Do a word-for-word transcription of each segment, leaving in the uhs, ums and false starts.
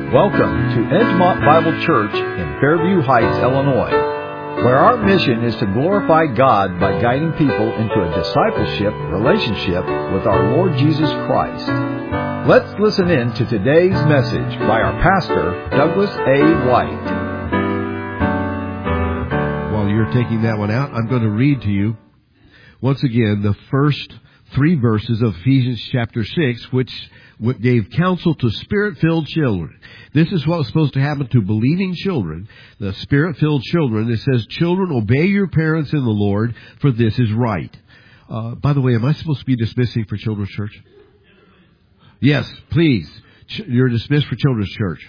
Welcome to Edgemont Bible Church in Fairview Heights, Illinois, where our mission is to glorify God by guiding people into a discipleship relationship with our Lord Jesus Christ. Let's listen in to today's message by our pastor, Douglas A. White. While you're taking that one out, I'm going to read to you once again the first three verses of Ephesians chapter six, which gave counsel to Spirit-filled children. This is what was supposed to happen to believing children, the Spirit-filled children. It says, children, obey your parents in the Lord, for this is right. Uh, by the way, am I supposed to be dismissing for Children's Church? Yes, please. Ch- you're dismissed for Children's Church.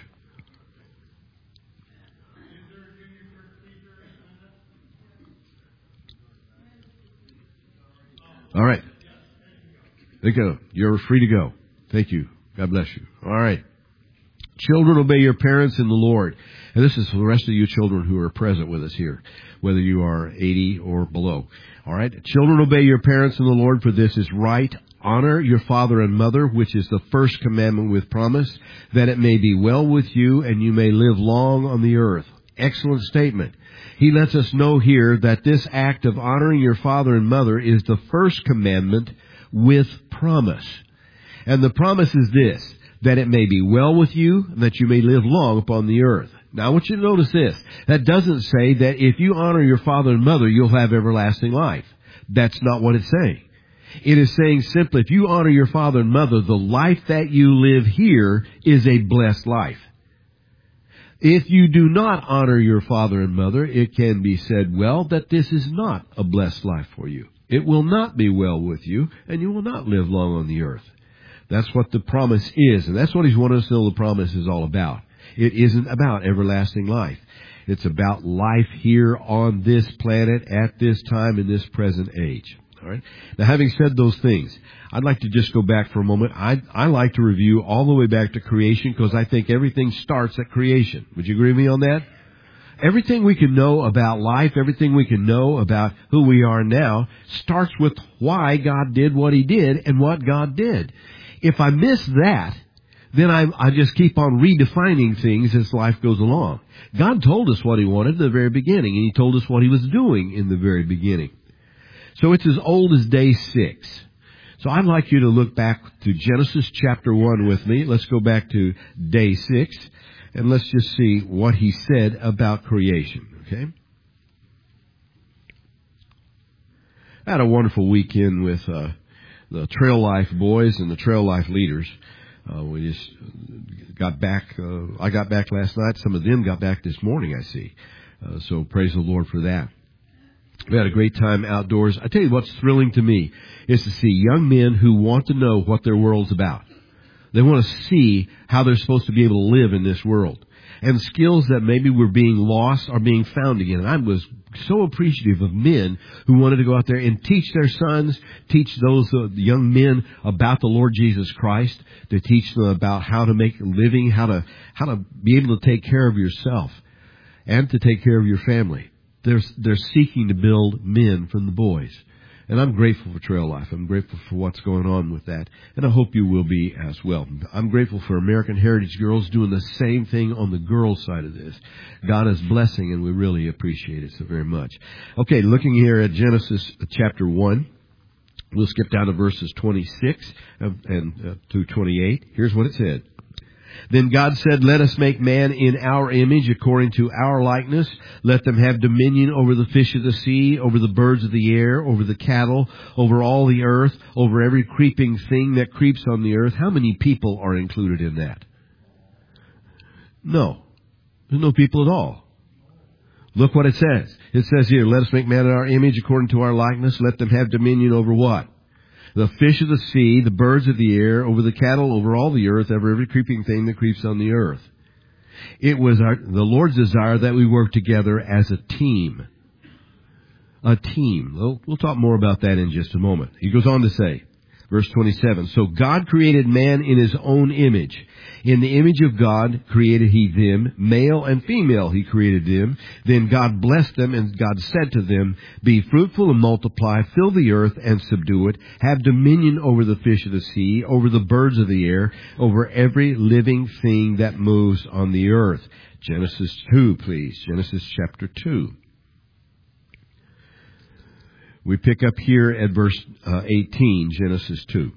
All right. There you go. You're free to go. Thank you. God bless you. All right. Children, obey your parents in the Lord. And this is for the rest of you children who are present with us here, whether you are eighty or below. All right. Children, obey your parents in the Lord, for this is right. Honor your father and mother, which is the first commandment with promise, that it may be well with you and you may live long on the earth. Excellent statement. He lets us know here that this act of honoring your father and mother is the first commandment with promise. And the promise is this, that it may be well with you and that you may live long upon the earth. Now, I want you to notice this. That doesn't say that if you honor your father and mother, you'll have everlasting life. That's not what it's saying. It is saying simply, if you honor your father and mother, the life that you live here is a blessed life. If you do not honor your father and mother, it can be said, well, that this is not a blessed life for you. It will not be well with you, and you will not live long on the earth. That's what the promise is, and that's what he's wanting us to know the promise is all about. It isn't about everlasting life. It's about life here on this planet at this time in this present age. All right. Now, having said those things, I'd like to just go back for a moment. I I like to review all the way back to creation because I think everything starts at creation. Would you agree with me on that? Everything we can know about life, everything we can know about who we are now, starts with why God did what He did and what God did. If I miss that, then I, I just keep on redefining things as life goes along. God told us what He wanted in the very beginning, and He told us what He was doing in the very beginning. So it's as old as day six. So I'd like you to look back to Genesis chapter one with me. Let's go back to day six, and let's just see what He said about creation, okay? I had a wonderful weekend with uh, the Trail Life boys and the Trail Life leaders. Uh, we just got back. Uh, I got back last night. Some of them got back this morning, I see. Uh, so praise the Lord for that. We had a great time outdoors. I tell you what's thrilling to me is to see young men who want to know what their world's about. They want to see how they're supposed to be able to live in this world. And skills that maybe were being lost are being found again. And I was so appreciative of men who wanted to go out there and teach their sons, teach those uh, young men about the Lord Jesus Christ, to teach them about how to make a living, how to how to be able to take care of yourself and to take care of your family. They're, they're seeking to build men from the boys. And I'm grateful for Trail Life. I'm grateful for what's going on with that. And I hope you will be as well. I'm grateful for American Heritage Girls doing the same thing on the girls' side of this. God is blessing, and we really appreciate it so very much. Okay, looking here at Genesis chapter one. We'll skip down to verses twenty-six and uh, to twenty-eight. Here's what it said. Then God said, let us make man in our image according to our likeness. Let them have dominion over the fish of the sea, over the birds of the air, over the cattle, over all the earth, over every creeping thing that creeps on the earth. How many people are included in that? No. There's no people at all. Look what it says. It says here, let us make man in our image according to our likeness. Let them have dominion over what? The fish of the sea, the birds of the air, over the cattle, over all the earth, over every creeping thing that creeps on the earth. It was our, the Lord's desire that we work together as a team. A team. We'll, we'll talk more about that in just a moment. He goes on to say, Verse twenty-seven, so God created man in his own image. In the image of God created he them, male and female he created them. Then God blessed them, and God said to them, be fruitful and multiply, fill the earth and subdue it, have dominion over the fish of the sea, over the birds of the air, over every living thing that moves on the earth. Genesis two, please. Genesis chapter two. We pick up here at verse uh, eighteen, Genesis two.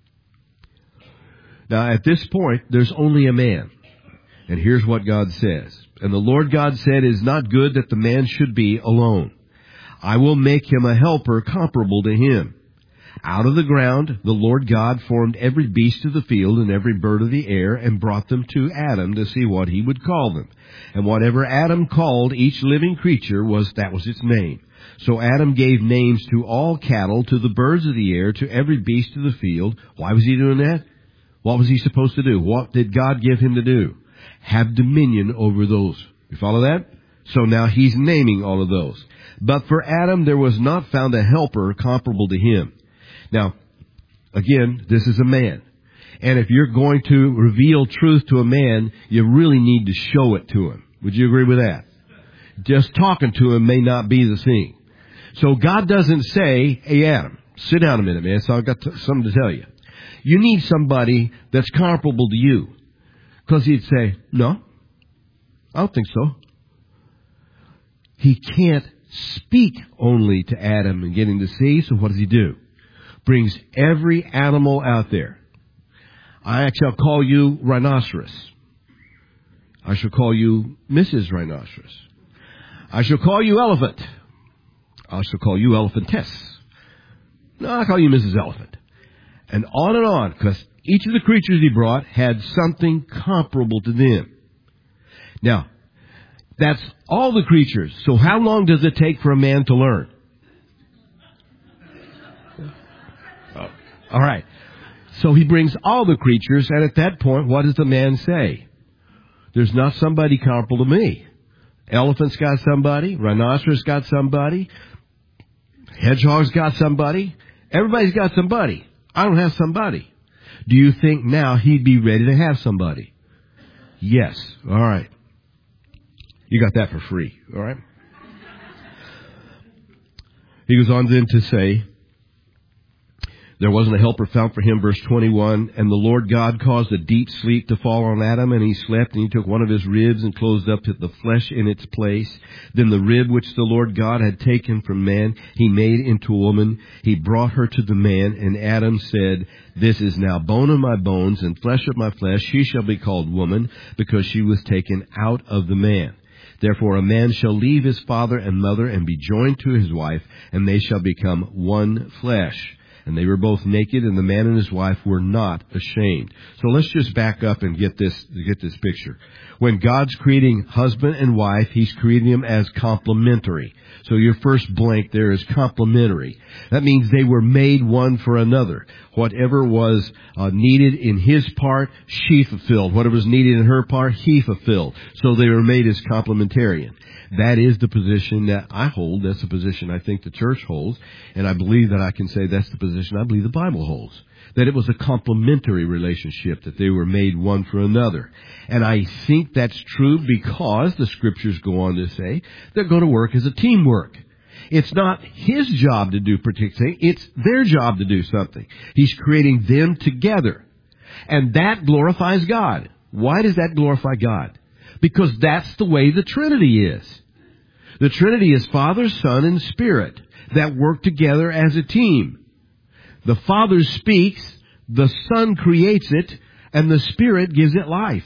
Now, at this point, there's only a man. And here's what God says. And the Lord God said, it is not good that the man should be alone. I will make him a helper comparable to him. Out of the ground, the Lord God formed every beast of the field and every bird of the air and brought them to Adam to see what he would call them. And whatever Adam called each living creature, was that was its name. So Adam gave names to all cattle, to the birds of the air, to every beast of the field. Why was he doing that? What was he supposed to do? What did God give him to do? Have dominion over those. You follow that? So now he's naming all of those. But for Adam there was not found a helper comparable to him. Now, again, this is a man. And if you're going to reveal truth to a man, you really need to show it to him. Would you agree with that? Just talking to him may not be the thing. So God doesn't say, hey, Adam, sit down a minute, man. So I've got to, something to tell you. You need somebody that's comparable to you. Because he'd say, no, I don't think so. He can't speak only to Adam and get him to see, so what does he do? Brings every animal out there. I shall call you rhinoceros. I shall call you Missus Rhinoceros. I shall call you elephant. I shall call you elephantess. No, I'll call you Missus Elephant. And on and on, because each of the creatures he brought had something comparable to them. Now, that's all the creatures. So how long does it take for a man to learn? Oh, all right. So he brings all the creatures, and at that point, what does the man say? There's not somebody comparable to me. Elephant's got somebody. Rhinoceros got somebody. Hedgehog's got somebody. Everybody's got somebody. I don't have somebody. Do you think now he'd be ready to have somebody? Yes. All right. You got that for free. All right. He goes on then to say, there wasn't a helper found for him, verse twenty-one, and the Lord God caused a deep sleep to fall on Adam, and he slept, and he took one of his ribs and closed up the flesh in its place. Then the rib which the Lord God had taken from man, he made into a woman. He brought her to the man, and Adam said, this is now bone of my bones and flesh of my flesh. She shall be called woman, because she was taken out of the man. Therefore a man shall leave his father and mother and be joined to his wife, and they shall become one flesh. And they were both naked, and the man and his wife were not ashamed. So let's just back up and get this, get this picture. When God's creating husband and wife, he's creating them as complementary. So your first blank there is complementary. That means they were made one for another. Whatever was uh, needed in his part, she fulfilled. Whatever was needed in her part, he fulfilled. So they were made as complementarian. That is the position that I hold. That's the position I think the church holds. And I believe that I can say that's the position I believe the Bible holds. That it was a complementary relationship, that they were made one for another. And I think that's true because the scriptures go on to say they're going to work as a teamwork. It's not his job to do particular thing. It's their job to do something. He's creating them together. And that glorifies God. Why does that glorify God? Because that's the way the Trinity is. The Trinity is Father, Son, and Spirit that work together as a team. The Father speaks, the Son creates it, and the Spirit gives it life.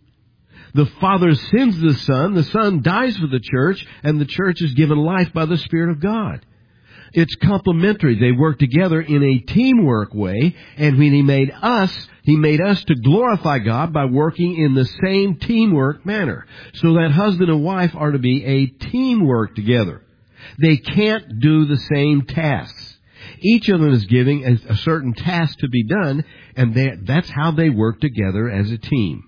The Father sends the Son, the Son dies for the church, and the church is given life by the Spirit of God. It's complementary. They work together in a teamwork way, and when He made us, He made us to glorify God by working in the same teamwork manner. So that husband and wife are to be a teamwork together. They can't do the same tasks. Each of them is giving a, a certain task to be done, and they, that's how they work together as a team.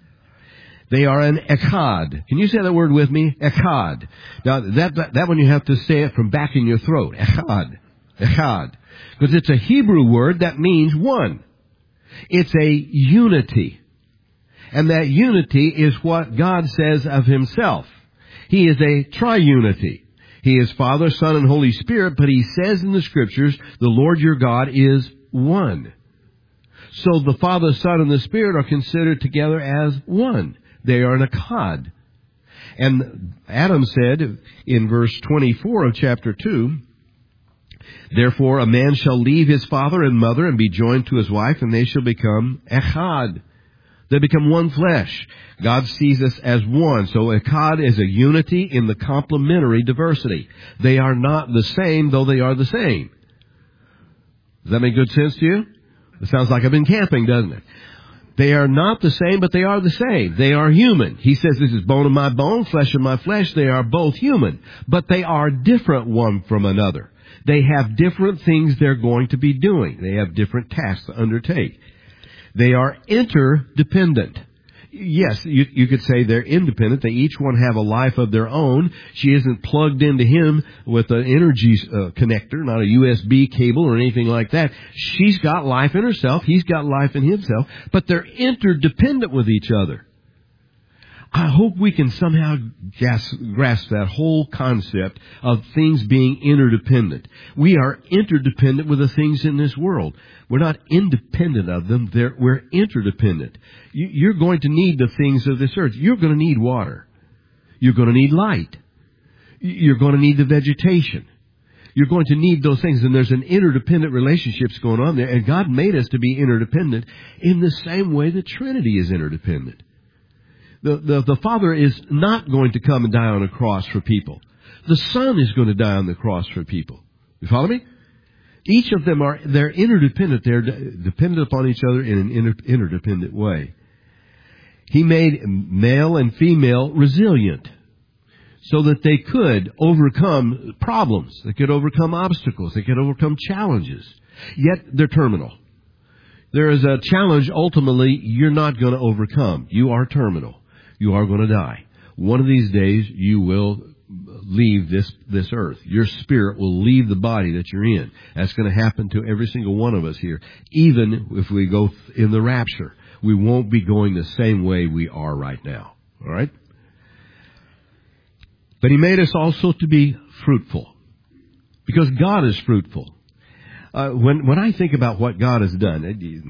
They are an echad. Can you say that word with me? Echad. Now, that, that, that one you have to say it from back in your throat. Echad. Echad. Because it's a Hebrew word that means one. It's a unity. And that unity is what God says of Himself. He is a triunity. He is Father, Son, and Holy Spirit, but He says in the Scriptures, the Lord your God is one. So the Father, Son, and the Spirit are considered together as one. They are an echad. And Adam said in verse twenty-four of chapter two, therefore a man shall leave his father and mother and be joined to his wife, and they shall become echad. They become one flesh. God sees us as one. So echad is a unity in the complementary diversity. They are not the same, though they are the same. Does that make good sense to you? It sounds like I've been camping, doesn't it? They are not the same, but they are the same. They are human. He says this is bone of my bone, flesh of my flesh. They are both human, but they are different one from another. They have different things they're going to be doing. They have different tasks to undertake. They are interdependent. Yes, you, you could say they're independent. They each one have a life of their own. She isn't plugged into him with an energy uh, connector, not a U S B cable or anything like that. She's got life in herself. He's got life in himself. But they're interdependent with each other. I hope we can somehow grasp, grasp that whole concept of things being interdependent. We are interdependent with the things in this world. We're not independent of them. They're, we're interdependent. You, you're going to need the things of this earth. You're going to need water. You're going to need light. You're going to need the vegetation. You're going to need those things. And there's an interdependent relationships going on there. And God made us to be interdependent in the same way the Trinity is interdependent. The, the, the Father is not going to come and die on a cross for people. The Son is going to die on the cross for people. You follow me? Each of them are, they're interdependent. They're dependent upon each other in an inter, interdependent way. He made male and female resilient so that they could overcome problems. They could overcome obstacles. They could overcome challenges. Yet they're terminal. There is a challenge ultimately you're not going to overcome. You are terminal. You are going to die. One of these days you will leave this, this earth. Your spirit will leave the body that you're in. That's going to happen to every single one of us here. Even if we go in the rapture, we won't be going the same way we are right now. All right? But He made us also to be fruitful. Because God is fruitful. Uh, when, when I think about what God has done, you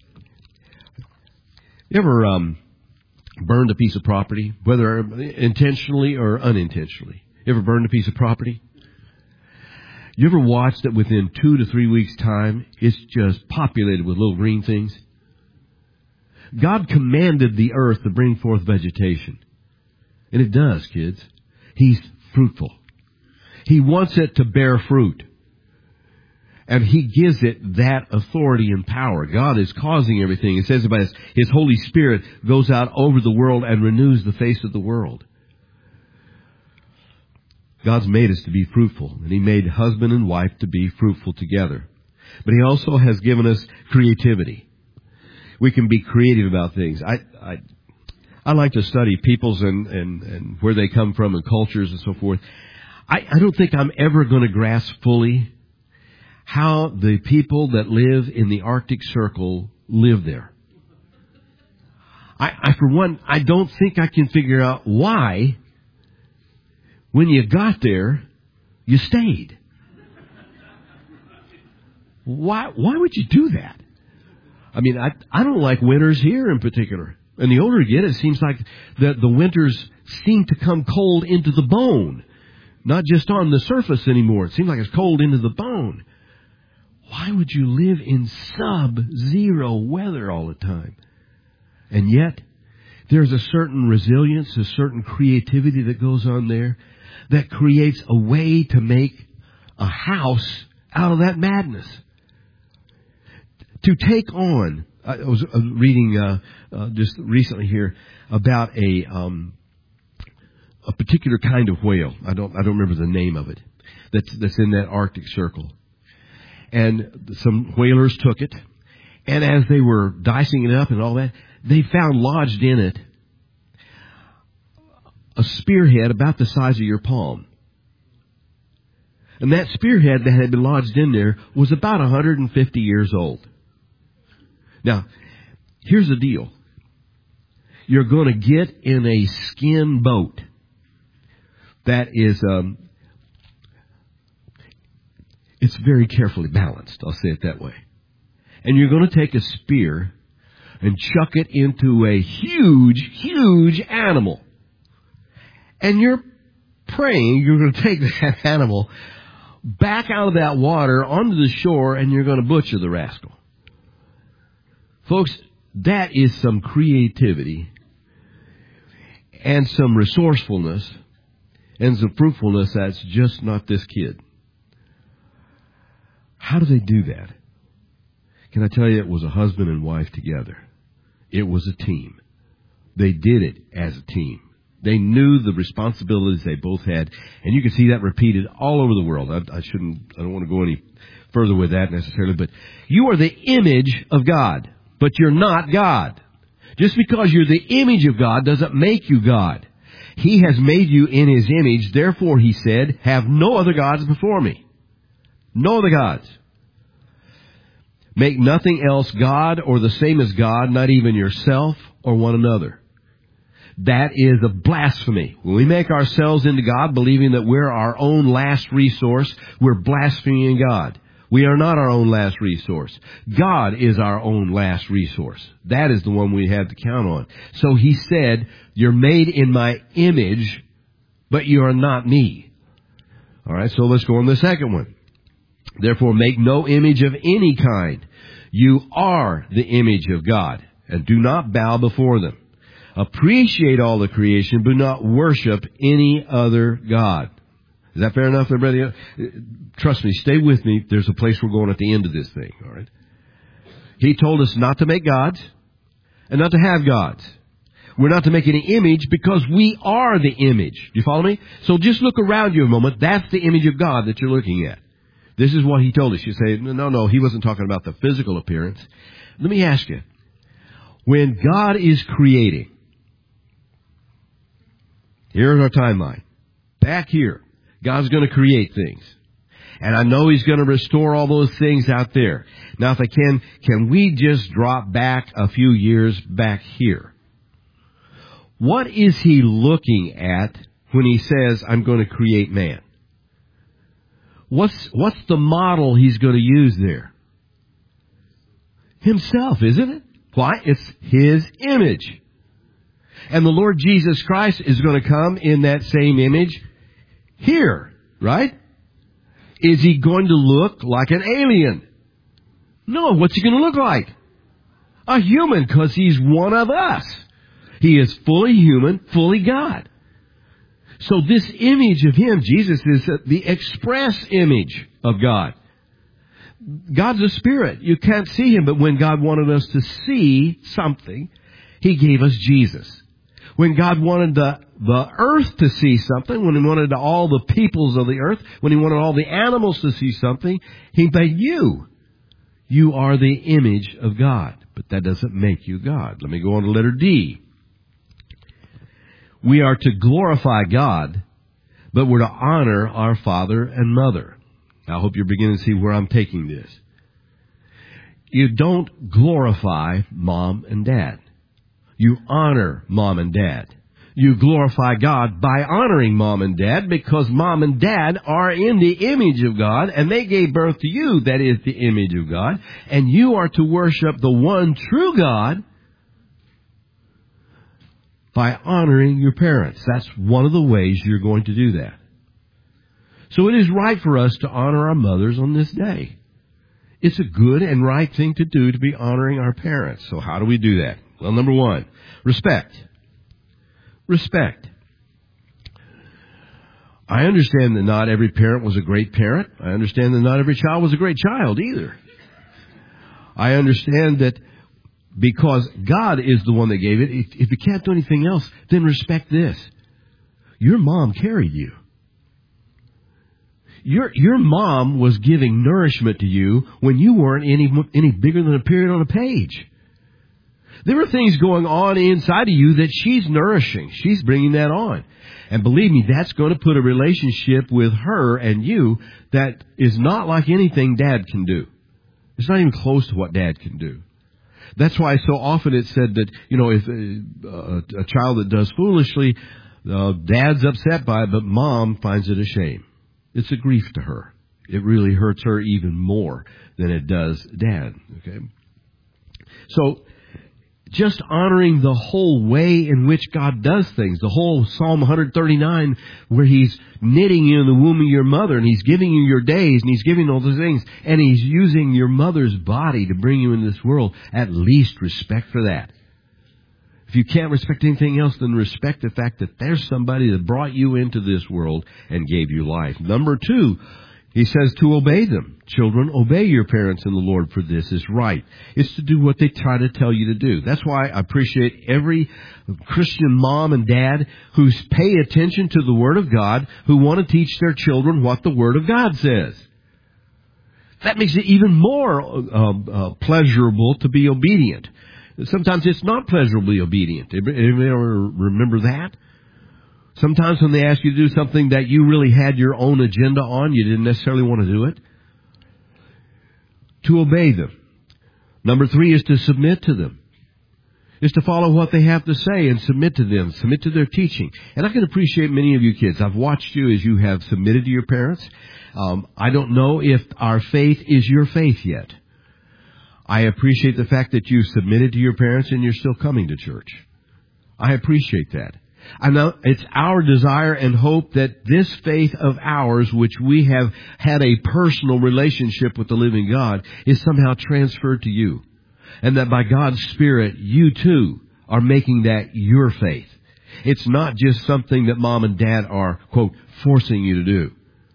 ever, um, burned a piece of property, whether intentionally or unintentionally? You ever burned a piece of property? You ever watched that within two to three weeks' time, it's just populated with little green things? God commanded the earth to bring forth vegetation. And it does, kids. He's fruitful. He wants it to bear fruit. And He gives it that authority and power. God is causing everything. It says about His, His Holy Spirit goes out over the world and renews the face of the world. God's made us to be fruitful. And He made husband and wife to be fruitful together. But He also has given us creativity. We can be creative about things. I, I, I like to study peoples and, and, and where they come from and cultures and so forth. I, I don't think I'm ever going to grasp fully how the people that live in the Arctic Circle live there. I, I, for one, I don't think I can figure out why, when you got there, you stayed. Why, why would you do that? I mean, I, I don't like winters here in particular. And the older you get, it seems like the, the winters seem to come cold into the bone. Not just on the surface anymore. It seems like it's cold into the bone. Why would you live in sub-zero weather all the time? And yet, there's a certain resilience, a certain creativity that goes on there that creates a way to make a house out of that madness. To take on, I was reading uh, uh, just recently here about a um, a particular kind of whale. I don't I don't remember the name of it. That's that's in that Arctic Circle. And some whalers took it, and as they were dicing it up and all that, they found lodged in it a spearhead about the size of your palm. And that spearhead that had been lodged in there was about one hundred fifty years old. Now, here's the deal. You're going to get in a skin boat that is, um, it's very carefully balanced. I'll say it that way. And you're going to take a spear and chuck it into a huge, huge animal. And you're praying you're going to take that animal back out of that water onto the shore, and you're going to butcher the rascal. Folks, that is some creativity and some resourcefulness and some fruitfulness that's just not this kid. How do they do that? Can I tell you, it was a husband and wife together. It was a team. They did it as a team. They knew the responsibilities they both had, and you can see that repeated all over the world. I, I shouldn't, I don't want to go any further with that necessarily, but you are the image of God, but you're not God. Just because you're the image of God doesn't make you God. He has made you in His image, therefore, He said, have no other gods before me. No other gods. Make nothing else God or the same as God, not even yourself or one another. That is a blasphemy. When we make ourselves into God, believing that we're our own last resource, we're blaspheming God. We are not our own last resource. God is our own last resource. That is the one we have to count on. So He said, you're made in my image, but you are not me. All right, so let's go on to the second one. Therefore, make no image of any kind. You are the image of God, and do not bow before them. Appreciate all the creation, but not worship any other God. Is that fair enough, everybody? Trust me, stay with me. There's a place we're going at the end of this thing, all right? He told us not to make gods and not to have gods. We're not to make any image because we are the image. Do you follow me? So just look around you a moment. That's the image of God that you're looking at. This is what He told us. You say, no, no, He wasn't talking about the physical appearance. Let me ask you. When God is creating, here's our timeline. Back here, God's going to create things. And I know He's going to restore all those things out there. Now, if I can, can we just drop back a few years back here? What is He looking at when He says, I'm going to create man? What's, what's the model He's going to use there? Himself, isn't it? Why? It's His image. And the Lord Jesus Christ is going to come in that same image here, right? Is He going to look like an alien? No, what's He going to look like? A human, because He's one of us. He is fully human, fully God. So this image of Him, Jesus, is the express image of God. God's a spirit. You can't see Him, but when God wanted us to see something, He gave us Jesus. When God wanted the, the earth to see something, when He wanted all the peoples of the earth, when He wanted all the animals to see something, He made you. You are the image of God, but that doesn't make you God. Let me go on to letter D. We are to glorify God, but we're to honor our father and mother. I hope you're beginning to see where I'm taking this. You don't glorify mom and dad. You honor mom and dad. You glorify God by honoring mom and dad because mom and dad are in the image of God and they gave birth to you, that is the image of God. And you are to worship the one true God by honoring your parents. That's one of the ways you're going to do that. So it is right for us to honor our mothers on this day. It's a good and right thing to do to be honoring our parents. So how do we do that? Well, number one, respect. Respect. I understand that not every parent was a great parent. I understand that not every child was a great child either. I understand that because God is the one that gave it, if, if you can't do anything else, then respect this. Your mom carried you. Your, your mom was giving nourishment to you when you weren't any, any bigger than a period on a page. There are things going on inside of you that she's nourishing. She's bringing that on. And believe me, that's going to put a relationship with her and you that is not like anything Dad can do. It's not even close to what Dad can do. That's why so often it's said that, you know, if a, a child that does foolishly, uh, Dad's upset by it, but Mom finds it a shame. It's a grief to her. It really hurts her even more than it does Dad. Okay? So, just honoring the whole way in which God does things. The whole Psalm one thirty-nine where He's knitting you in the womb of your mother and He's giving you your days and He's giving all those things and He's using your mother's body to bring you into this world. At least respect for that. If you can't respect anything else, then respect the fact that there's somebody that brought you into this world and gave you life. Number two, He says to obey them. Children, obey your parents in the Lord, for this is right. It's to do what they try to tell you to do. That's why I appreciate every Christian mom and dad who pay attention to the Word of God, who want to teach their children what the Word of God says. That makes it even more uh, uh, pleasurable to be obedient. Sometimes it's not pleasurably obedient. Anybody ever remember that? Sometimes when they ask you to do something that you really had your own agenda on, you didn't necessarily want to do it. To obey them. Number three is to submit to them. Is to follow what they have to say and submit to them, submit to their teaching. And I can appreciate many of you kids. I've watched you as you have submitted to your parents. Um, I don't know if our faith is your faith yet. I appreciate the fact that you submitted to your parents and you're still coming to church. I appreciate that. I know it's our desire and hope that this faith of ours, which we have had a personal relationship with the living God, is somehow transferred to you. And that by God's Spirit, you too are making that your faith. It's not just something that Mom and Dad are, quote, forcing you to do.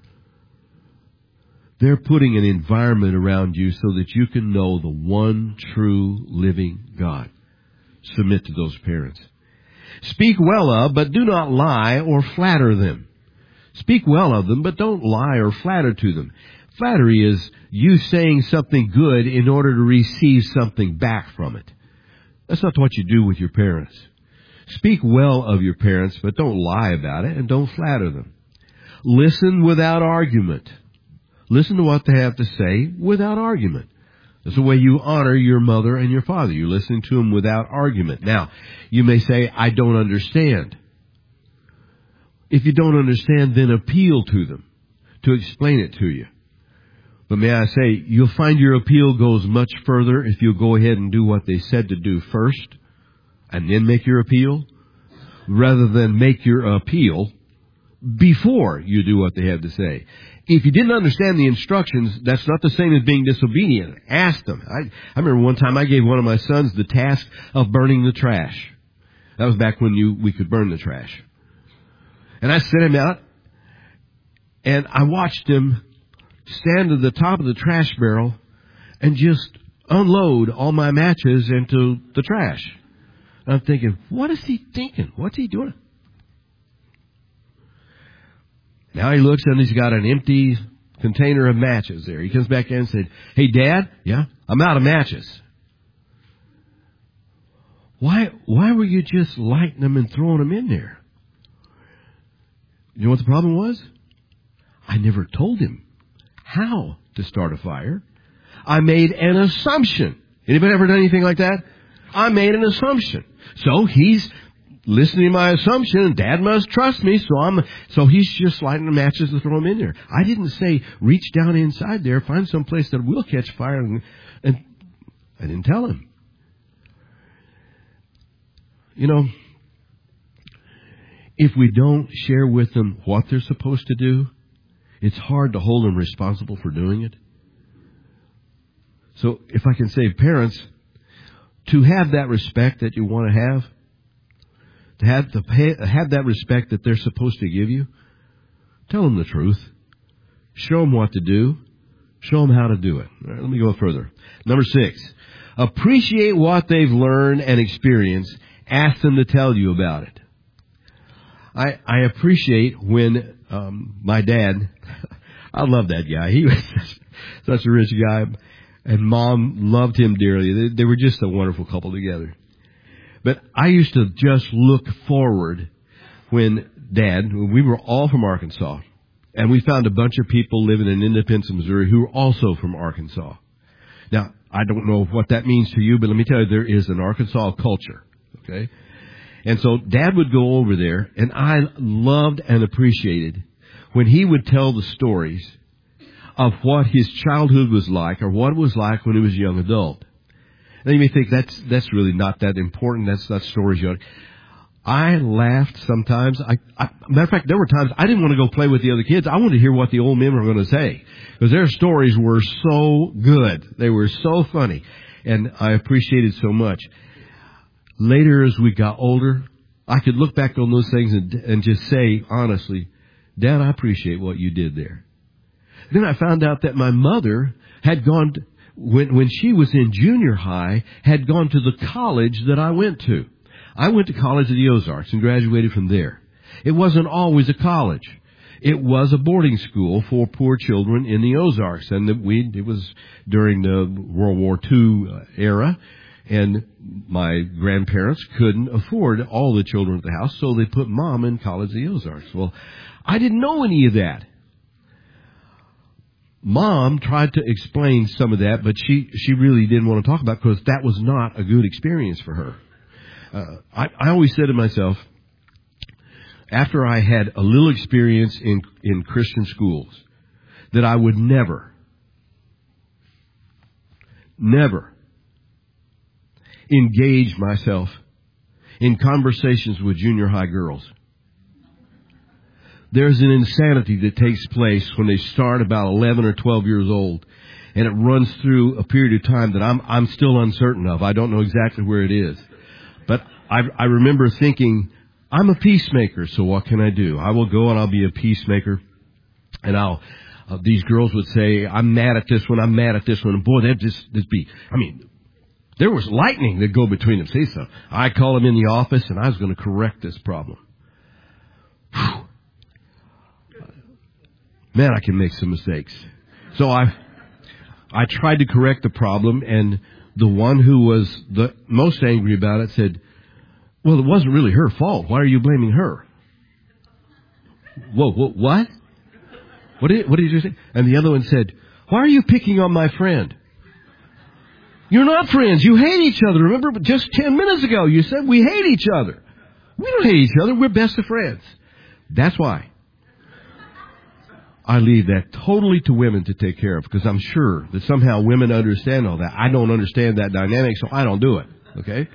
They're putting an environment around you so that you can know the one true living God. Submit to those parents. Speak well of, but do not lie or flatter them. Speak well of them, but don't lie or flatter to them. Flattery is you saying something good in order to receive something back from it. That's not what you do with your parents. Speak well of your parents, but don't lie about it and don't flatter them. Listen without argument. Listen to what they have to say without argument. That's the way you honor your mother and your father. You listen to them without argument. Now, you may say, I don't understand. If you don't understand, then appeal to them to explain it to you. But may I say, you'll find your appeal goes much further if you go ahead and do what they said to do first and then make your appeal, rather than make your appeal before you do what they have to say. If you didn't understand the instructions, that's not the same as being disobedient. Ask them. I, I remember one time I gave one of my sons the task of burning the trash. That was back when you we could burn the trash. And I sent him out, and I watched him stand at the top of the trash barrel and just unload all my matches into the trash. And I'm thinking, what is he thinking? What's he doing? Now he looks and he's got an empty container of matches there. He comes back in and said, hey, Dad, yeah, I'm out of matches. Why, why were you just lighting them and throwing them in there? You know what the problem was? I never told him how to start a fire. I made an assumption. Anybody ever done anything like that? I made an assumption. So he's listening to my assumption, and Dad must trust me, so I'm, so he's just lighting the matches to throw them in there. I didn't say, reach down inside there, find some place that will catch fire, and, and I didn't tell him. You know, if we don't share with them what they're supposed to do, it's hard to hold them responsible for doing it. So if I can say, parents, to have that respect that you want to have, to have to pay, have that respect that they're supposed to give you, tell them the truth. Show them what to do. Show them how to do it. All right, let me go further. Number six, appreciate what they've learned and experienced. Ask them to tell you about it. I, I appreciate when um, my dad, I love that guy. He was such, such a rich guy, and Mom loved him dearly. They, they were just a wonderful couple together. But I used to just look forward when Dad, we were all from Arkansas, and we found a bunch of people living in Independence, Missouri, who were also from Arkansas. Now, I don't know what that means to you, but let me tell you, there is an Arkansas culture, okay? And so Dad would go over there, and I loved and appreciated when he would tell the stories of what his childhood was like or what it was like when he was a young adult. And you may think that's that's really not that important. That's not stories. You know. I laughed sometimes. I, I, matter of fact, there were times I didn't want to go play with the other kids. I wanted to hear what the old men were going to say because their stories were so good. They were so funny, and I appreciated so much. Later, as we got older, I could look back on those things and, and just say honestly, Dad, I appreciate what you did there. Then I found out that my mother had gone to, when when she was in junior high, had gone to the college that I went to. I went to college at the Ozarks and graduated from there. It wasn't always a college. It was a boarding school for poor children in the Ozarks. And the, we, it was during the World War Two era. And my grandparents couldn't afford all the children at the house, so they put Mom in college at the Ozarks. Well, I didn't know any of that. Mom tried to explain some of that, but she, she really didn't want to talk about it because that was not a good experience for her. Uh, I, I always said to myself, after I had a little experience in, in Christian schools, that I would never, never engage myself in conversations with junior high girls. There's an insanity that takes place when they start about eleven or twelve years old, and it runs through a period of time that I'm I'm still uncertain of. I don't know exactly where it is. But I, I remember thinking, I'm a peacemaker, so what can I do? I will go and I'll be a peacemaker, and I'll, uh, these girls would say, I'm mad at this one, I'm mad at this one, and boy, that'd just, just be, I mean, there was lightning that go between them. See, so I called them in the office, and I was going to correct this problem. Whew. Man, I can make some mistakes. So I, I tried to correct the problem, and the one who was the most angry about it said, well, it wasn't really her fault. Why are you blaming her? Whoa, whoa what? What did, what did you say? And the other one said, why are you picking on my friend? You're not friends. You hate each other. Remember, just ten minutes ago you said we hate each other. We don't hate each other. We're best of friends. That's why I leave that totally to women to take care of, because I'm sure that somehow women understand all that. I don't understand that dynamic, so I don't do it. Okay?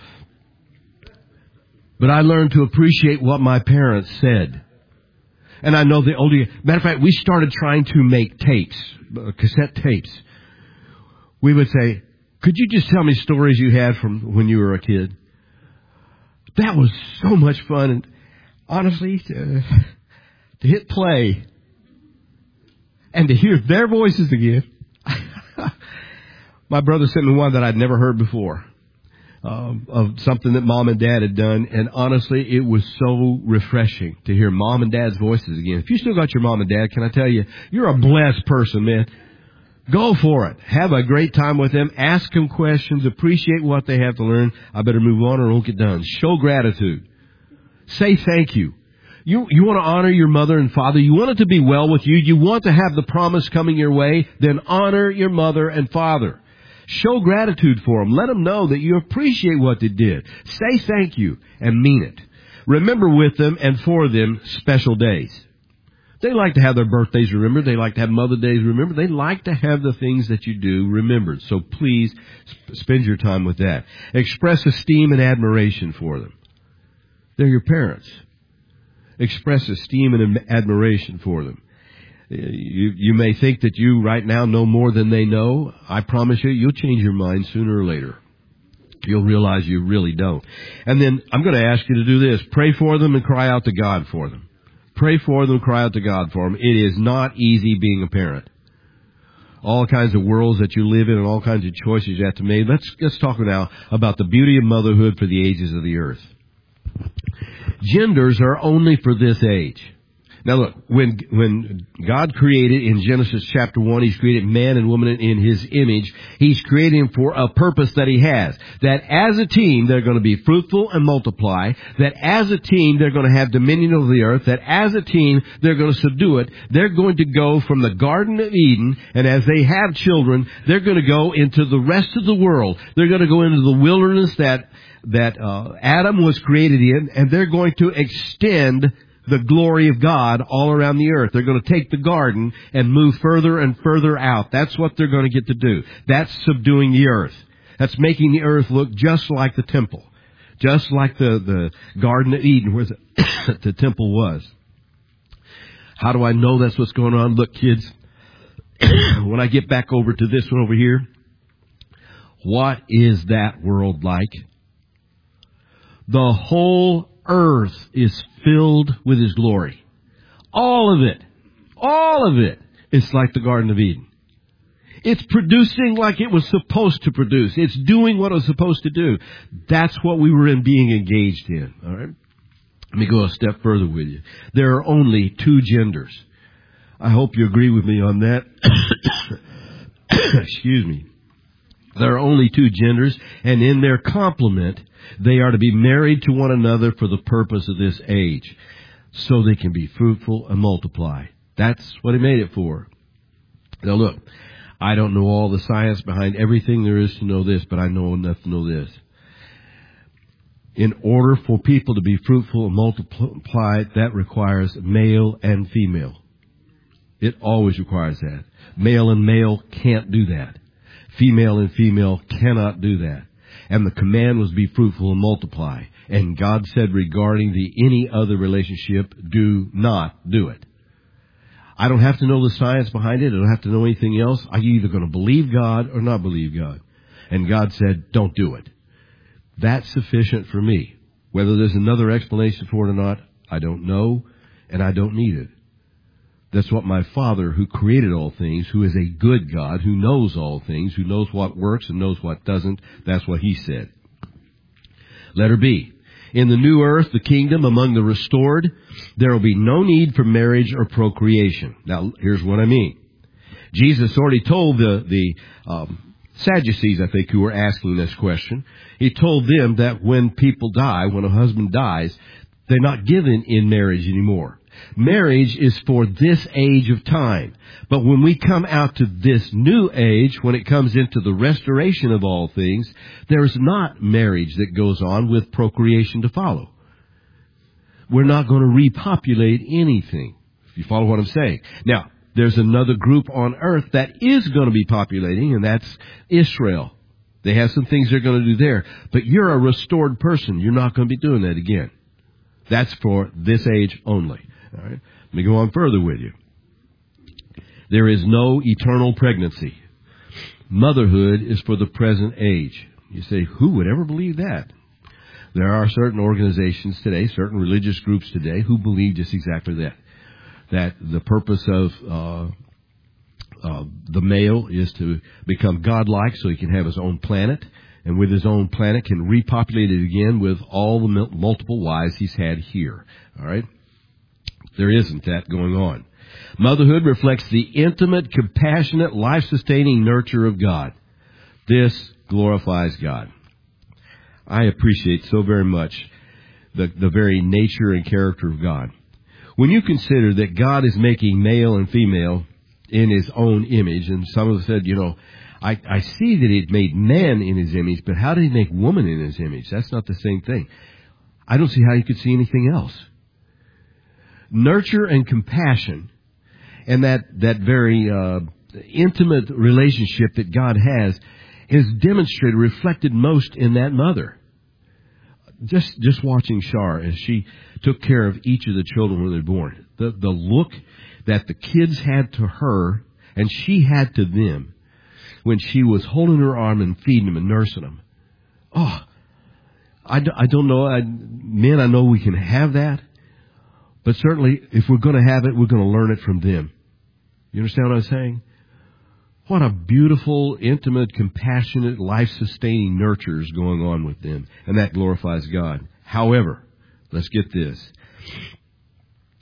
But I learned to appreciate what my parents said. And I know the older... Matter of fact, we started trying to make tapes, uh, cassette tapes. We would say, could you just tell me stories you had from when you were a kid? That was so much fun. And honestly, to, to hit play and to hear their voices again. My brother sent me one that I'd never heard before. Um, of something that Mom and Dad had done, and honestly, it was so refreshing to hear Mom and Dad's voices again. If you still got your Mom and Dad, can I tell you, you're a blessed person, man. Go for it. Have a great time with them. Ask them questions. Appreciate what they have to learn. I better move on or it won't get done. Show gratitude. Say thank you. You, you want to honor your mother and father. You want it to be well with you. You want to have the promise coming your way. Then honor your mother and father. Show gratitude for them. Let them know that you appreciate what they did. Say thank you and mean it. Remember with them and for them special days. They like to have their birthdays remembered. They like to have Mother Days remembered. They like to have the things that you do remembered. So please sp- spend your time with that. Express esteem and admiration for them. They're your parents. Express esteem and admiration for them. You, you may think that you right now know more than they know. I promise you, you'll change your mind sooner or later. You'll realize you really don't. And then I'm going to ask you to do this. Pray for them and cry out to God for them. Pray for them, cry out to God for them. It is not easy being a parent. All kinds of worlds that you live in and all kinds of choices you have to make. Let's, let's talk now about the beauty of motherhood for the ages of the earth. Genders are only for this age. Now look, when when God created in Genesis chapter one, He's created man and woman in His image. He's created them for a purpose that He has. That as a team, they're going to be fruitful and multiply. That as a team, they're going to have dominion over the earth. That as a team, they're going to subdue it. They're going to go from the Garden of Eden, and as they have children, they're going to go into the rest of the world. They're going to go into the wilderness that that uh, Adam was created in, and they're going to extend the glory of God all around the earth. They're going to take the garden and move further and further out. That's what they're going to get to do. That's subduing the earth. That's making the earth look just like the temple. Just like the, the Garden of Eden where the, the temple was. How do I know that's what's going on? Look, kids, when I get back over to this one over here, what is that world like? The whole earth is filled with His glory. All of it. All of it. It's like the Garden of Eden. It's producing like it was supposed to produce. It's doing what it was supposed to do. That's what we were in being engaged in. All right? Let me go a step further with you. There are only two genders. I hope you agree with me on that. Excuse me. There are only two genders, and in their complement, they are to be married to one another for the purpose of this age, so they can be fruitful and multiply. That's what He made it for. Now look, I don't know all the science behind everything there is to know this, but I know enough to know this. In order for people to be fruitful and multiply, that requires male and female. It always requires that. Male and male can't do that. Female and female cannot do that. And the command was be fruitful and multiply. And God said regarding the any other relationship, do not do it. I don't have to know the science behind it. I don't have to know anything else. I'm either going to believe God or not believe God. And God said, don't do it. That's sufficient for me. Whether there's another explanation for it or not, I don't know, and I don't need it. That's what my Father, who created all things, who is a good God, who knows all things, who knows what works and knows what doesn't, that's what He said. Letter B. In the new earth, the kingdom, among the restored, there will be no need for marriage or procreation. Now, here's what I mean. Jesus already told the, the um, Sadducees, I think, who were asking this question, He told them that when people die, when a husband dies, they're not given in marriage anymore. Marriage is for this age of time. But when we come out to this new age, when it comes into the restoration of all things, there's not marriage that goes on with procreation to follow. We're not going to repopulate anything, if you follow what I'm saying. Now, there's another group on earth that is going to be populating, and that's Israel. They have some things they're going to do there. But you're a restored person. You're not going to be doing that again. That's for this age only. All right. Let me go on further with you. There is no eternal pregnancy. Motherhood is for the present age. You say, who would ever believe that? There are certain organizations today, certain religious groups today, who believe just exactly that. That the purpose of uh, uh, the male is to become godlike so he can have his own planet, and with his own planet can repopulate it again with all the multiple wives he's had here. All right? There isn't that going on. Motherhood reflects the intimate, compassionate, life-sustaining nurture of God. This glorifies God. I appreciate so very much the, the very nature and character of God. When you consider that God is making male and female in His own image, and some have said, you know, I, I see that He made man in His image, but how did He make woman in His image? That's not the same thing. I don't see how you could see anything else. Nurture and compassion, and that, that very uh, intimate relationship that God has, is demonstrated, reflected most in that mother. Just just watching Shar as she took care of each of the children when they were born. The, the look that the kids had to her, and she had to them, when she was holding her arm and feeding them and nursing them. Oh, I, I don't know. I, men, I know we can have that. But certainly, if we're going to have it, we're going to learn it from them. You understand what I'm saying? What a beautiful, intimate, compassionate, life-sustaining nurture is going on with them. And that glorifies God. However, let's get this.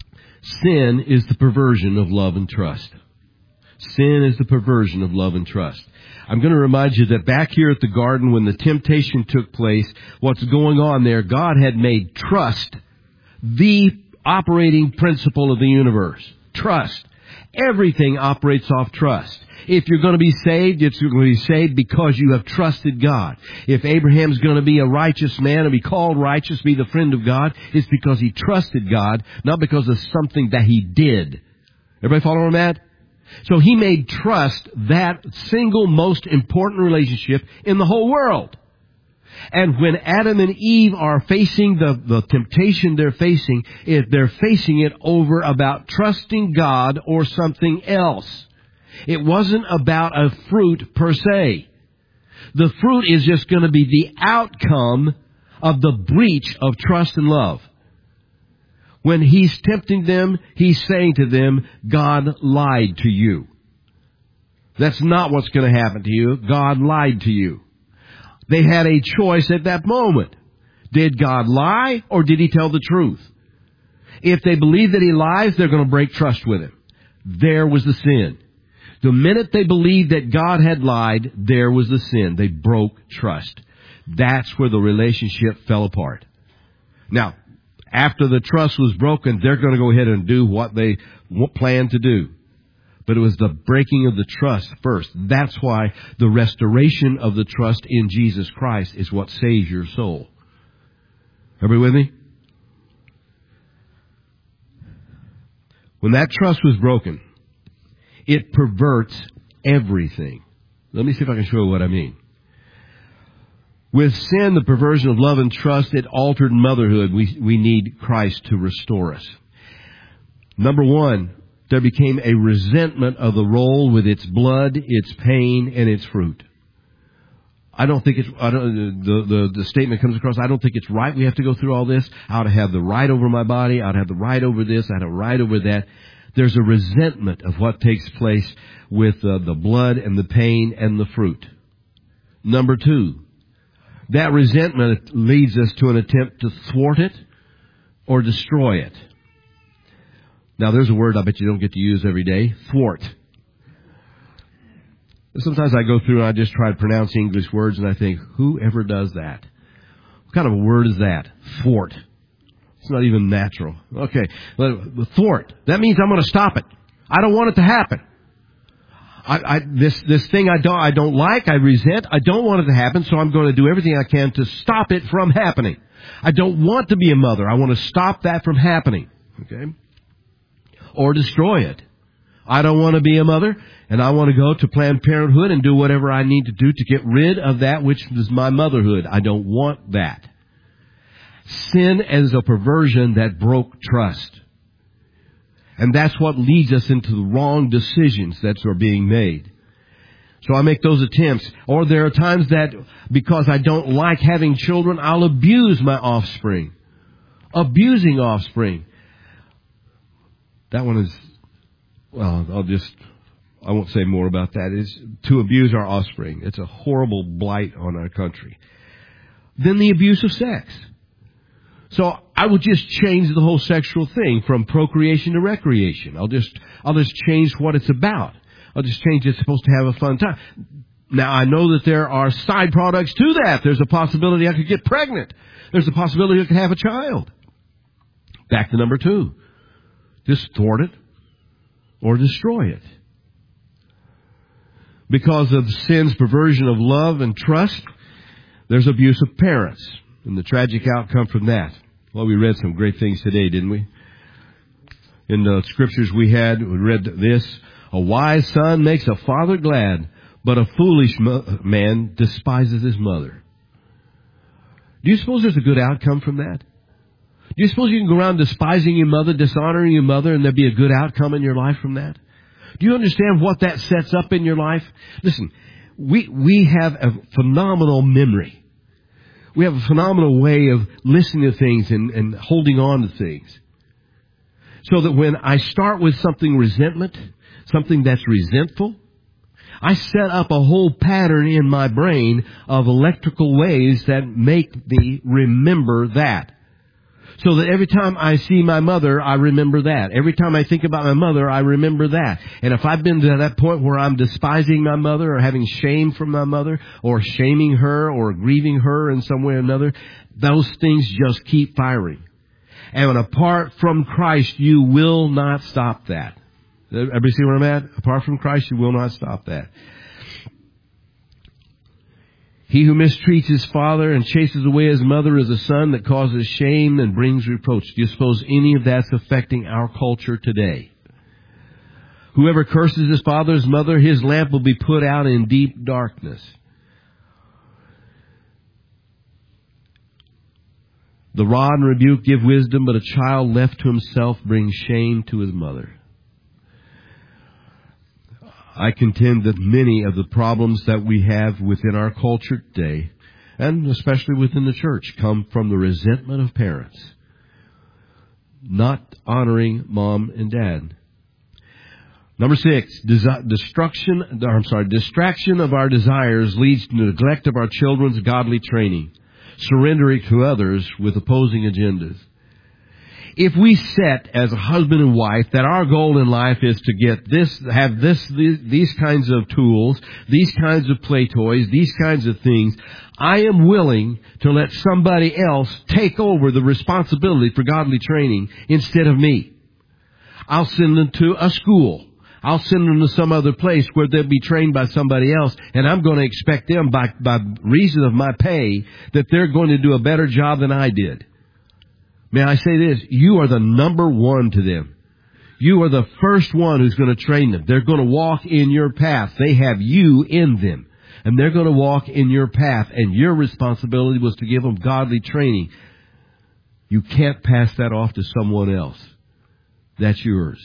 Sin is the perversion of love and trust. Sin is the perversion of love and trust. I'm going to remind you that back here at the garden when the temptation took place, what's going on there, God had made trust the operating principle of the universe. Trust. Everything operates off trust. If you're going to be saved, it's going to be saved because you have trusted God. If Abraham's going to be a righteous man and be called righteous, be the friend of God, it's because he trusted God, not because of something that he did. Everybody follow on that? So he made trust that single most important relationship in the whole world. And when Adam and Eve are facing the, the temptation they're facing, if they're facing it over about trusting God or something else. It wasn't about a fruit per se. The fruit is just going to be the outcome of the breach of trust and love. When he's tempting them, he's saying to them, God lied to you. That's not what's going to happen to you. God lied to you. They had a choice at that moment. Did God lie or did he tell the truth? If they believe that he lies, they're going to break trust with him. There was the sin. The minute they believed that God had lied, there was the sin. They broke trust. That's where the relationship fell apart. Now, after the trust was broken, they're going to go ahead and do what they planned to do. But it was the breaking of the trust first. That's why the restoration of the trust in Jesus Christ is what saves your soul. Everybody with me? When that trust was broken, it perverts everything. Let me see if I can show you what I mean. With sin, the perversion of love and trust, it altered motherhood. We, we need Christ to restore us. Number one, there became a resentment of the role with its blood, its pain, and its fruit. I don't think it's, I don't, the, the, the statement comes across, I don't think it's right we have to go through all this. I ought to have the right over my body. I ought to have the right over this. I ought to have the right over that. There's a resentment of what takes place with uh, the blood and the pain and the fruit. Number two, that resentment leads us to an attempt to thwart it or destroy it. Now, there's a word I bet you don't get to use every day, thwart. Sometimes I go through and I just try to pronounce English words and I think, whoever does that? What kind of a word is that? Thwart. It's not even natural. Okay, thwart. That means I'm going to stop it. I don't want it to happen. I, I, this this thing I don't I don't like, I resent, I don't want it to happen, so I'm going to do everything I can to stop it from happening. I don't want to be a mother. I want to stop that from happening. Okay? Or destroy it. I don't want to be a mother, and I want to go to Planned Parenthood and do whatever I need to do to get rid of that which is my motherhood. I don't want that. Sin is a perversion that broke trust. And that's what leads us into the wrong decisions that are being made. So I make those attempts. Or there are times that because I don't like having children, I'll abuse my offspring. Abusing offspring. That one is, well, I'll just, I won't say more about that. It's to abuse our offspring. It's a horrible blight on our country. Then the abuse of sex. So I would just change the whole sexual thing from procreation to recreation. I'll just, I'll just change what it's about. I'll just change it's supposed to have a fun time. Now I know that there are side products to that. There's a possibility I could get pregnant. There's a possibility I could have a child. Back to number two. Just thwart it or destroy it. Because of sin's perversion of love and trust, there's abuse of parents. And the tragic outcome from that. Well, we read some great things today, didn't we? In the scriptures we had, we read this. A wise son makes a father glad, but a foolish man despises his mother. Do you suppose there's a good outcome from that? Do you suppose you can go around despising your mother, dishonoring your mother, and there'll be a good outcome in your life from that? Do you understand what that sets up in your life? Listen, we, we have a phenomenal memory. We have a phenomenal way of listening to things and, and holding on to things. So that when I start with something resentment, something that's resentful, I set up a whole pattern in my brain of electrical waves that make me remember that. So that every time I see my mother, I remember that. Every time I think about my mother, I remember that. And if I've been to that point where I'm despising my mother or having shame from my mother or shaming her or grieving her in some way or another, those things just keep firing. And apart from Christ, you will not stop that. Everybody see where I'm at? Apart from Christ, you will not stop that. He who mistreats his father and chases away his mother is a son that causes shame and brings reproach. Do you suppose any of that's affecting our culture today? Whoever curses his father or his mother, his lamp will be put out in deep darkness. The rod and rebuke give wisdom, but a child left to himself brings shame to his mother. I contend that many of the problems that we have within our culture today, and especially within the church, come from the resentment of parents not honoring mom and dad. Number six, desi- destruction, or I'm sorry, distraction of our desires leads to neglect of our children's godly training, surrendering to others with opposing agendas. If we set as a husband and wife that our goal in life is to get this, have this, these, these kinds of tools, these kinds of play toys, these kinds of things, I am willing to let somebody else take over the responsibility for godly training instead of me. I'll send them to a school. I'll send them to some other place where they'll be trained by somebody else, and I'm going to expect them by, by reason of my pay that they're going to do a better job than I did. May I say this? You are the number one to them. You are the first one who's going to train them. They're going to walk in your path. They have you in them. And they're going to walk in your path. And your responsibility was to give them godly training. You can't pass that off to someone else. That's yours.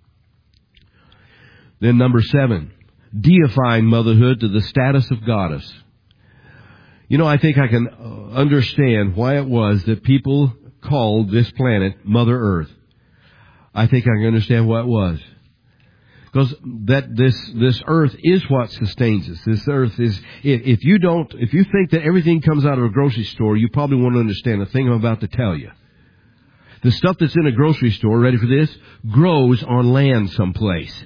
Then number seven, deifying motherhood to the status of goddess. You know, I think I can understand why it was that people called this planet Mother Earth. I think I can understand what it was. Because that this this earth is what sustains us. This earth is, if, if you don't, if you think that everything comes out of a grocery store, you probably won't understand the thing I'm about to tell you. The stuff that's in a grocery store, ready for this, grows on land someplace.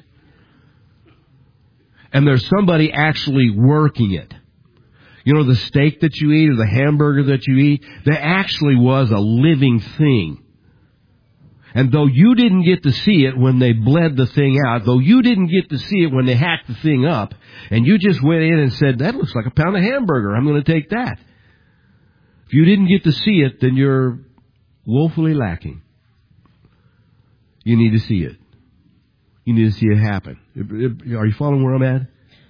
And there's somebody actually working it. You know, the steak that you eat or the hamburger that you eat, that actually was a living thing. And though you didn't get to see it when they bled the thing out, though you didn't get to see it when they hacked the thing up, and you just went in and said, that looks like a pound of hamburger, I'm going to take that. If you didn't get to see it, then you're woefully lacking. You need to see it. You need to see it happen. Are you following where I'm at?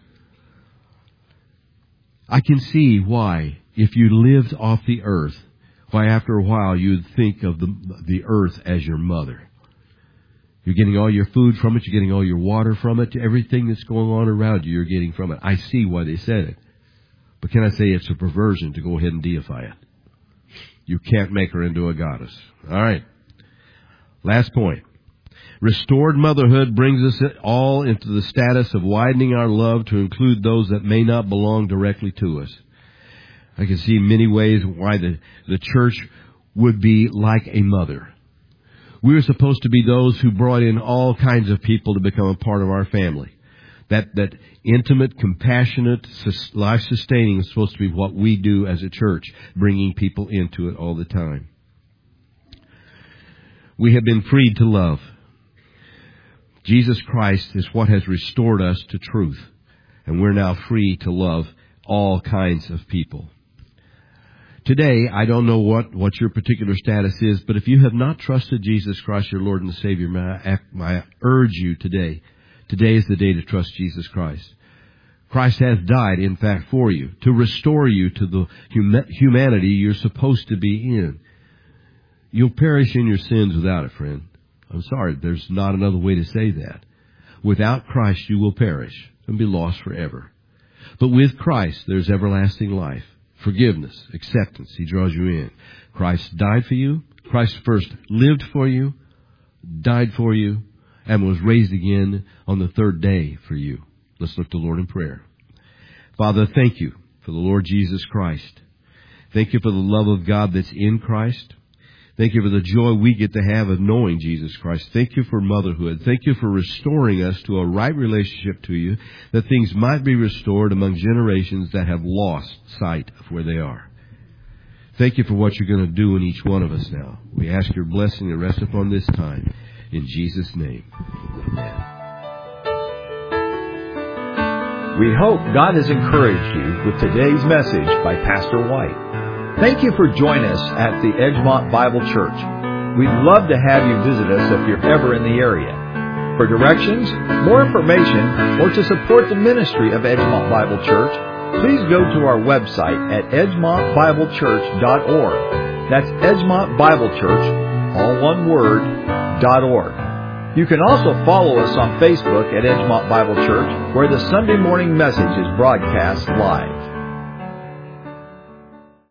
I can see why, if you lived off the earth, why after a while you'd think of the the earth as your mother. You're getting all your food from it. You're getting all your water from it. Everything that's going on around you, you're getting from it. I see why they said it. But can I say it's a perversion to go ahead and deify it? You can't make her into a goddess. All right. Last point. Restored motherhood brings us all into the status of widening our love to include those that may not belong directly to us. I can see many ways why the, the church would be like a mother. We were supposed to be those who brought in all kinds of people to become a part of our family. That, that intimate, compassionate, life-sustaining is supposed to be what we do as a church, bringing people into it all the time. We have been freed to love. Jesus Christ is what has restored us to truth. And we're now free to love all kinds of people. Today, I don't know what, what your particular status is, but if you have not trusted Jesus Christ, your Lord and Savior, may I, may I urge you today. Today is the day to trust Jesus Christ. Christ has died, in fact, for you, to restore you to the hum- humanity you're supposed to be in. You'll perish in your sins without it, friend. I'm sorry, there's not another way to say that. Without Christ, you will perish and be lost forever. But with Christ, there's everlasting life, forgiveness, acceptance. He draws you in. Christ died for you. Christ first lived for you, died for you, and was raised again on the third day for you. Let's look to the Lord in prayer. Father, thank you for the Lord Jesus Christ. Thank you for the love of God that's in Christ. Thank you for the joy we get to have of knowing Jesus Christ. Thank you for motherhood. Thank you for restoring us to a right relationship to you, that things might be restored among generations that have lost sight of where they are. Thank you for what you're going to do in each one of us now. We ask your blessing to rest upon this time. In Jesus' name, amen. We hope God has encouraged you with today's message by Pastor White. Thank you for joining us at the Edgemont Bible Church. We'd love to have you visit us if you're ever in the area. For directions, more information, or to support the ministry of Edgemont Bible Church, please go to our website at edgemont bible church dot org. That's Edgemont Bible Church, all one word, dot org. You can also follow us on Facebook at Edgemont Bible Church, where the Sunday morning message is broadcast live.